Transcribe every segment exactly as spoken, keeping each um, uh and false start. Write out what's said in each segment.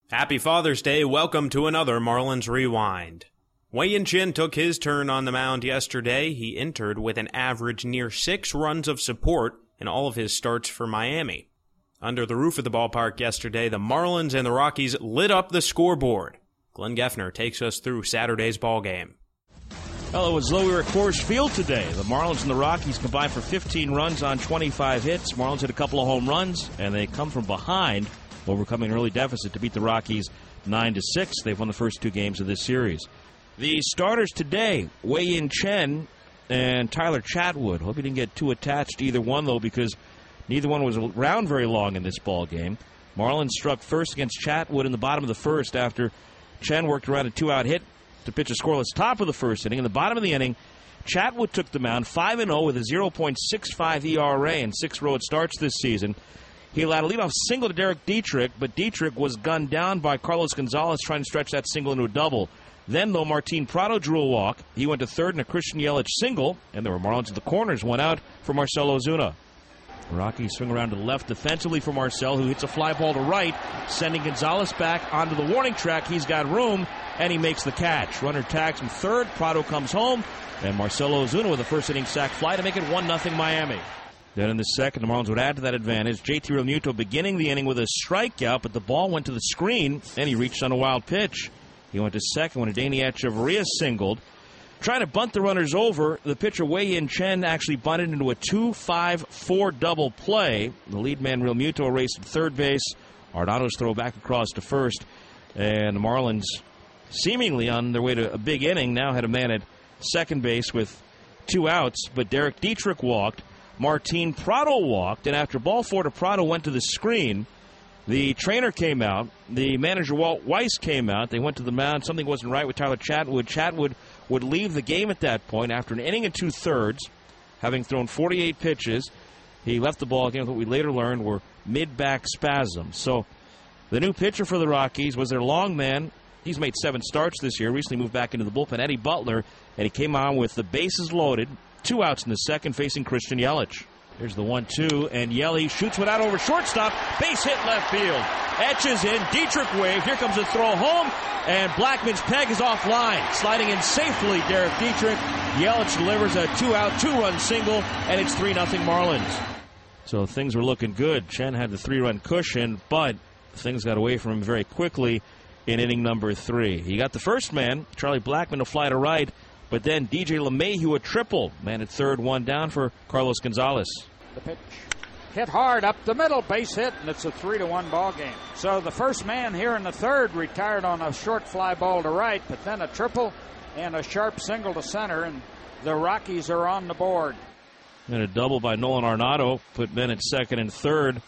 Happy Father's Day. Welcome to another Marlins Rewind. Wei-Yin Chen took his turn on the mound yesterday. He entered with an average near six runs of support in all of his starts for Miami. Under the roof of the ballpark yesterday, the Marlins and the Rockies lit up the scoreboard. Glenn Geffner takes us through Saturday's ballgame. Well, it was though we were at Coors Field today. The Marlins and the Rockies combined for fifteen runs on twenty-five hits. Marlins hit a couple of home runs, and they come from behind, overcoming an early deficit to beat the Rockies nine to six. They've won the first two games of this series. The starters today, Wei-Yin Chen and Tyler Chatwood. Hope you didn't get too attached to either one, though, because neither one was around very long in this ball game. Marlins struck first against Chatwood in the bottom of the first after Chen worked around a two-out hit to pitch a scoreless top of the first inning. In the bottom of the inning, Chatwood took the mound five and oh with a oh point six five E R A in six road starts this season. He allowed a leadoff single to Derek Dietrich, but Dietrich was gunned down by Carlos Gonzalez trying to stretch that single into a double. Then, though, Martin Prado drew a walk. He went to third in a Christian Yelich single, and there were Marlins at the corners, one out for Marcell Ozuna. Rockies swing around to the left defensively for Marcell, who hits a fly ball to right, sending Gonzalez back onto the warning track. He's got room, and he makes the catch. Runner tags from third. Prado comes home, and Marcell Ozuna with a first-inning sac fly to make it one nothing Miami. Then in the second, the Marlins would add to that advantage. J T Realmuto beginning the inning with a strikeout, but the ball went to the screen, and he reached on a wild pitch. He went to second when Adeiny Echeverria singled. Trying to bunt the runners over, the pitcher Wei-Yin Chen actually bunted into a two five four double play. The lead man Realmuto raced at third base. Arenado's throw back across to first. And the Marlins, seemingly on their way to a big inning, now had a man at second base with two outs. But Derek Dietrich walked. Martin Prado walked. And after ball four to Prado went to the screen, the trainer came out. The manager, Walt Weiss, came out. They went to the mound. Something wasn't right with Tyler Chatwood. Chatwood would leave the game at that point after an inning and two-thirds, having thrown forty-eight pitches. He left the ball game with what we later learned were mid-back spasms. So the new pitcher for the Rockies was their long man. He's made seven starts this year, recently moved back into the bullpen, Eddie Butler, and he came on with the bases loaded, two outs in the second, facing Christian Yelich. Here's the one two, and Yelich shoots one out over shortstop. Base hit left field. Etches in. Dietrich waved. Here comes a throw home, and Blackman's peg is offline. Sliding in safely, Derek Dietrich. Yelich delivers a two-out, two-run single, and it's three nothing Marlins. So things were looking good. Chen had the three-run cushion, but things got away from him very quickly in inning number three. He got the first man, Charlie Blackman, to fly to right, but then D J LeMahieu a triple. Man at third, one down for Carlos Gonzalez. The pitch hit hard up the middle, base hit, and it's a three to one ball game. So the first man here in the third retired on a short fly ball to right, but then a triple and a sharp single to center, and the Rockies are on the board. And a double by Nolan Arenado put Ben at second and third.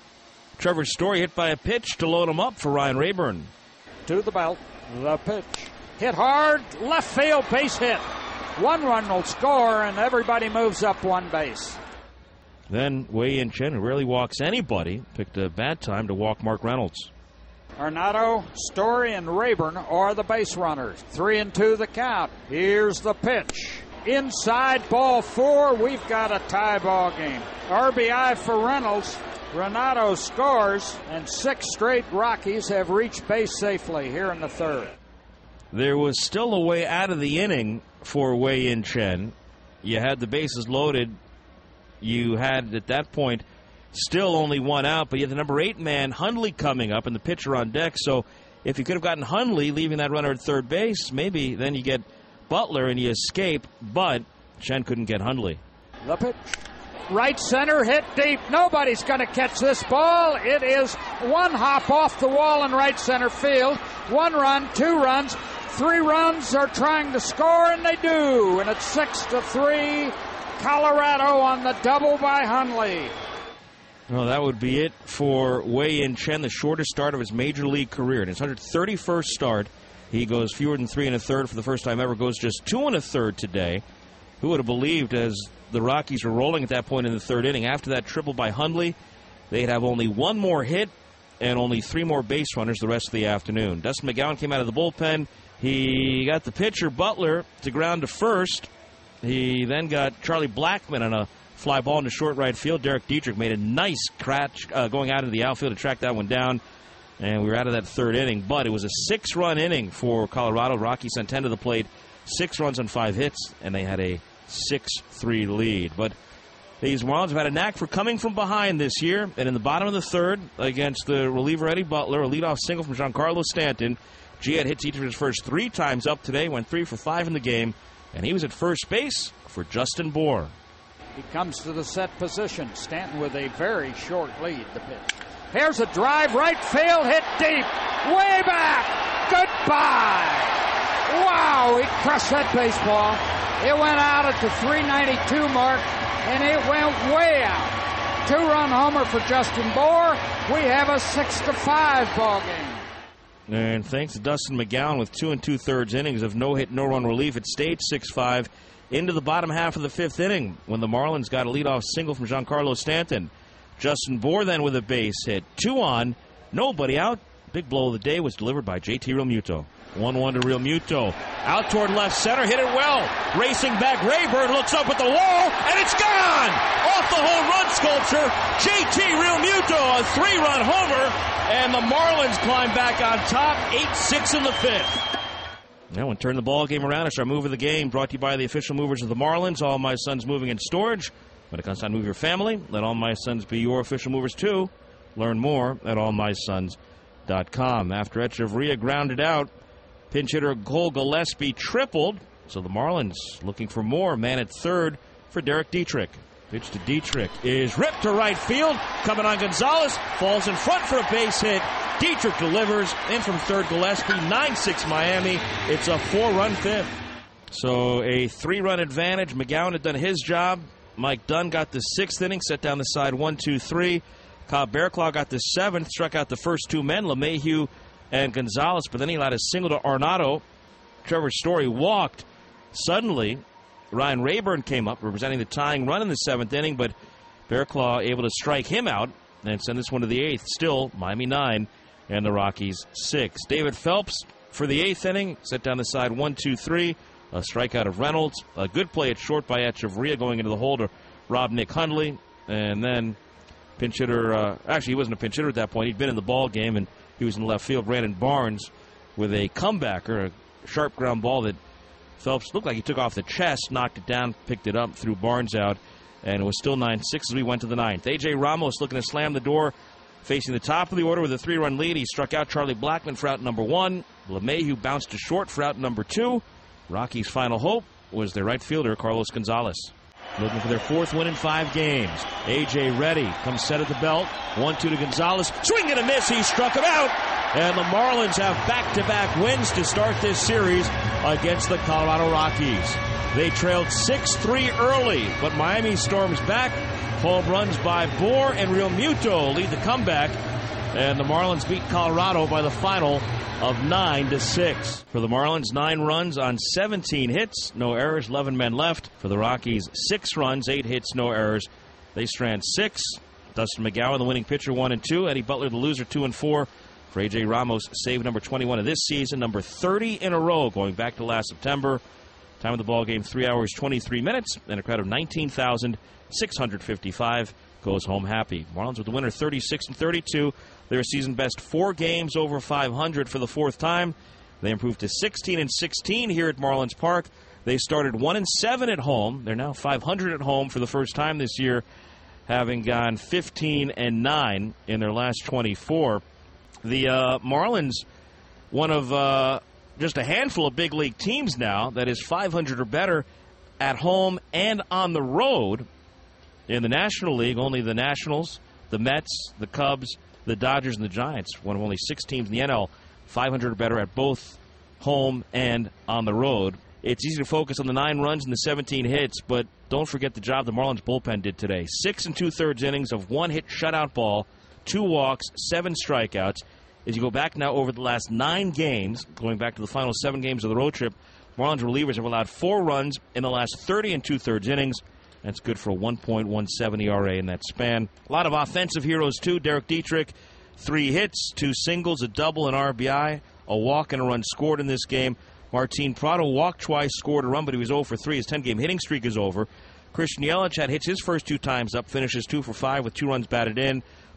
Trevor Story hit by a pitch to load him up for Ryan Rayburn. To the belt, the pitch hit hard, left field, base hit. One run will score, and everybody moves up one base. Then Wei-Yin Chen, who rarely walks anybody, picked a bad time to walk Mark Reynolds. Arenado, Story, and Rayburn are the base runners. Three and two the count. Here's the pitch. Inside, ball four. We've got a tie ball game. R B I for Reynolds. Arenado scores, and six straight Rockies have reached base safely here in the third. There was still a way out of the inning for Wei-Yin Chen. You had the bases loaded. You had, at that point, still only one out, but you had the number eight man, Hundley, coming up, and the pitcher on deck. So if you could have gotten Hundley, leaving that runner at third base, maybe then you get Butler and you escape, but Chen couldn't get Hundley. The pitch. Right center, hit deep. Nobody's going to catch this ball. It is one hop off the wall in right center field. One run, two runs, three runs are trying to score, and they do. And it's six to three. Colorado on the double by Hundley. Well, that would be it for Wei-Yin Chen, the shortest start of his major league career. In his one hundred thirty-first start, he goes fewer than three and a third for the first time ever, goes just two and a third today. Who would have believed, as the Rockies were rolling at that point in the third inning, after that triple by Hundley, they'd have only one more hit and only three more base runners the rest of the afternoon. Dustin McGowan came out of the bullpen. He got the pitcher, Butler, to ground to first. He then got Charlie Blackman on a fly ball into short right field. Derek Dietrich made a nice catch uh, going out into the outfield to track that one down. and we were out of that third inning. But it was a six-run inning for Colorado. Rocky sent ten to the plate, six runs on five hits, and they had a six three lead. But these Marlins have had a knack for coming from behind this year, and in the bottom of the third, against the reliever Eddie Butler, a leadoff single from Giancarlo Stanton. G had hits each of his first three times up today, went three for five in the game, and he was at first base for Justin Bour. He comes to the set position. Stanton with a very short lead. The pitch. Here's a drive, right field, hit deep, way back. Goodbye. Wow, he crushed that baseball. It went out at the three ninety-two mark, and it went way out. Two-run homer for Justin Bour. We have a six to five ball game. And thanks to Dustin McGowan with two and two-thirds innings of no-hit, no-run relief, it stayed six five into the bottom half of the fifth inning when the Marlins got a leadoff single from Giancarlo Stanton. Justin Bour then with a base hit. Two on, nobody out. Big blow of the day was delivered by J T Realmuto. one one to Realmuto. Out toward left center, hit it well. Racing back, Rayburn looks up at the wall, and it's gone! Off the home run sculpture, J T Realmuto, a three-run homer, and the Marlins climb back on top, eight six in the fifth. Now we'll turn the ball game around. It's our move of the game, brought to you by the official movers of the Marlins, All My Sons Moving and Storage. When it comes time to move your family, let All My Sons be your official movers too. Learn more at all my sons dot com. After Echeverria grounded out, pinch hitter Cole Gillespie tripled, so the Marlins looking for more. Man at third for Derek Dietrich. Pitch to Dietrich is ripped to right field. Coming on Gonzalez, falls in front for a base hit. Dietrich delivers. In from third, Gillespie. nine six Miami. It's a four-run fifth. So a three-run advantage. McGowan had done his job. Mike Dunn got the sixth inning, set down the side one two three. Cobb Bearclaw got the seventh, struck out the first two men, LeMahieu and Gonzalez, but then he allowed a single to Arenado. Trevor Story walked. Suddenly, Ryan Rayburn came up, representing the tying run in the seventh inning, but Bearclaw able to strike him out and send this one to the eighth. Still, Miami nine and the Rockies six. David Phelps for the eighth inning, set down the side one two three. A strikeout of Reynolds. A good play at short by Echeverria going into the hole to rob Nick Hundley. And then pinch hitter, uh, actually he wasn't a pinch hitter at that point. He'd been in the ball game, and he was in left field. Brandon Barnes with a comebacker, a sharp ground ball that Phelps looked like he took off the chest, knocked it down, picked it up, threw Barnes out, and it was still nine six as we went to the ninth. A J. Ramos looking to slam the door, facing the top of the order with a three-run lead. He struck out Charlie Blackmon for out number one. LeMahieu bounced to short for out number two. Rockies' final hope was their right fielder, Carlos Gonzalez. Looking for their fourth win in five games. A J ready, comes set at the belt. one two to Gonzalez. Swing and a miss. He struck him out. And the Marlins have back-to-back wins to start this series against the Colorado Rockies. They trailed six three early, but Miami storms back. Home runs by Bour and Realmuto lead the comeback. And the Marlins beat Colorado by the final of nine to six. For the Marlins, nine runs on seventeen hits, no errors, eleven men left. For the Rockies, six runs, eight hits, no errors. They strand six. Dustin McGowan, the winning pitcher, one and two. Eddie Butler, the loser, two and four. For A J. Ramos, save number twenty-one of this season, number thirty in a row, going back to last September. Time of the ball game, three hours, twenty-three minutes, and a crowd of nineteen thousand six hundred fifty-five goes home happy. Marlins with the winner, thirty-six and thirty-two. Their season best four games over five hundred for the fourth time. They improved to sixteen and sixteen here at Marlins Park. They started one and seven at home. They're now five hundred at home for the first time this year, having gone fifteen and nine in their last twenty-four. The uh, Marlins, one of uh, just a handful of big league teams now that is five hundred or better at home and on the road. In the National League, only the Nationals, the Mets, the Cubs, the Dodgers, and the Giants, one of only six teams in the N L, five hundred or better at both home and on the road. It's easy to focus on the nine runs and the seventeen hits, but don't forget the job the Marlins bullpen did today. Six and two-thirds innings of one-hit shutout ball, two walks, seven strikeouts. As you go back now over the last nine games, going back to the final seven games of the road trip, Marlins relievers have allowed four runs in the last thirty and two-thirds innings. That's good for a one point one seven E R A in that span. A lot of offensive heroes, too. Derek Dietrich, three hits, two singles, a double, an R B I, a walk, and a run scored in this game. Martin Prado walked twice, scored a run, but he was zero for three. His ten-game hitting streak is over. Christian Yelich had hits his first two times up, finishes two for five with two runs batted in.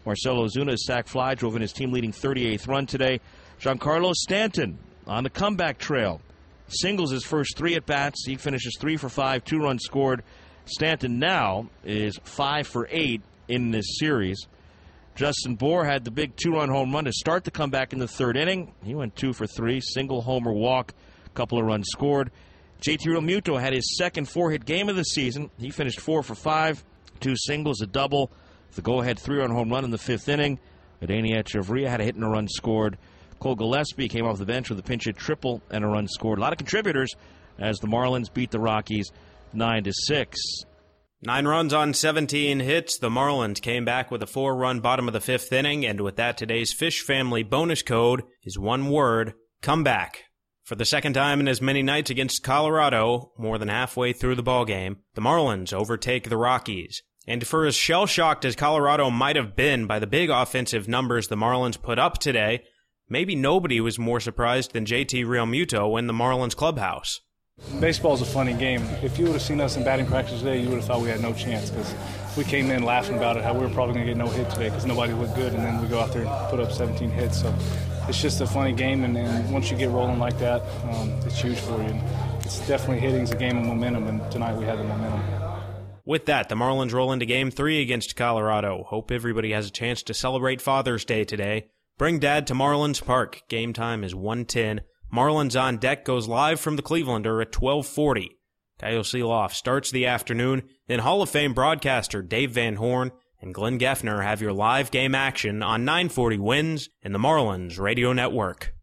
Marcell Ozuna's sac fly drove in his team-leading thirty-eighth run today. Giancarlo Stanton on the comeback trail. Singles his first three at-bats. He finishes three for five, two runs scored. Stanton now is five for eight in this series. Justin Bour had the big two-run home run to start the comeback in the third inning. He went two for three, single, homer, walk, couple of runs scored. J T Realmuto had his second four-hit game of the season. He finished four for five, two singles, a double, the go-ahead three-run home run in the fifth inning. Adeiny Hechavarria had a hit and a run scored. Cole Gillespie came off the bench with a pinch hit triple and a run scored. A lot of contributors as the Marlins beat the Rockies nine to six. Nine runs on seventeen hits, the Marlins came back with a four-run bottom of the fifth inning, and with that, today's Fish Family bonus code is one word: comeback. For the second time in as many nights against Colorado, more than halfway through the ballgame, the Marlins overtake the Rockies. And for as shell-shocked as Colorado might have been by the big offensive numbers the Marlins put up today, maybe nobody was more surprised than J T Realmuto in the Marlins clubhouse. Baseball's a funny game. If you would have seen us in batting practice today, you would have thought we had no chance, because we came in laughing about it, how we were probably going to get no hit today because nobody looked good, and then we go out there and put up seventeen hits. So it's just a funny game, and, and once you get rolling like that, um, it's huge for you. And it's definitely hitting's a game of momentum, and tonight we had the momentum. With that, the Marlins roll into Game three against Colorado. Hope everybody has a chance to celebrate Father's Day today. Bring Dad to Marlins Park. Game time is one ten. Marlins on Deck goes live from the Clevelander at twelve forty. Kyle Seeloff starts the afternoon, then Hall of Fame broadcaster Dave Van Horn and Glenn Geffner have your live game action on nine forty Wins and the Marlins Radio Network.